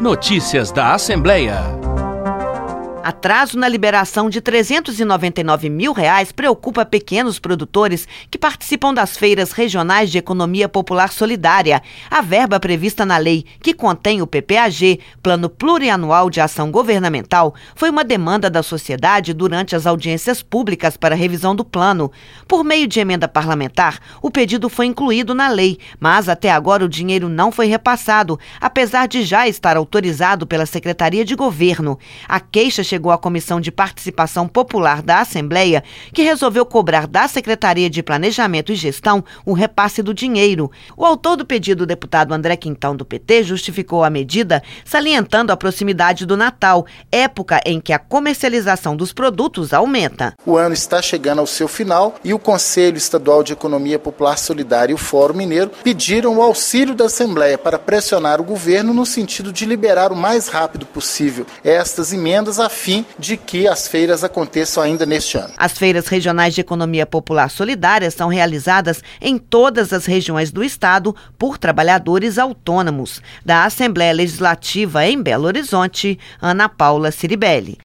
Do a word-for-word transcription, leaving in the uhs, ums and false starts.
Notícias da Assembleia. Atraso na liberação de trezentos e noventa e nove mil reais preocupa pequenos produtores que participam das feiras regionais de economia popular solidária. A verba prevista na lei, que contém o P P A G, Plano Plurianual de Ação Governamental, foi uma demanda da sociedade durante as audiências públicas para revisão do plano. Por meio de emenda parlamentar, o pedido foi incluído na lei, mas até agora o dinheiro não foi repassado, apesar de já estar autorizado pela Secretaria de Governo. A queixa chegou chegou à Comissão de Participação Popular da Assembleia, que resolveu cobrar da Secretaria de Planejamento e Gestão o repasse do dinheiro. O autor do pedido, o deputado André Quintão, do P T, justificou a medida, salientando a proximidade do Natal, época em que a comercialização dos produtos aumenta. O ano está chegando ao seu final e o Conselho Estadual de Economia Popular Solidária e o Fórum Mineiro pediram o auxílio da Assembleia para pressionar o governo no sentido de liberar o mais rápido possível estas emendas a fim de que as feiras aconteçam ainda neste ano. As feiras regionais de economia popular solidária são realizadas em todas as regiões do estado por trabalhadores autônomos. Da Assembleia Legislativa em Belo Horizonte, Ana Paula Ciribelli.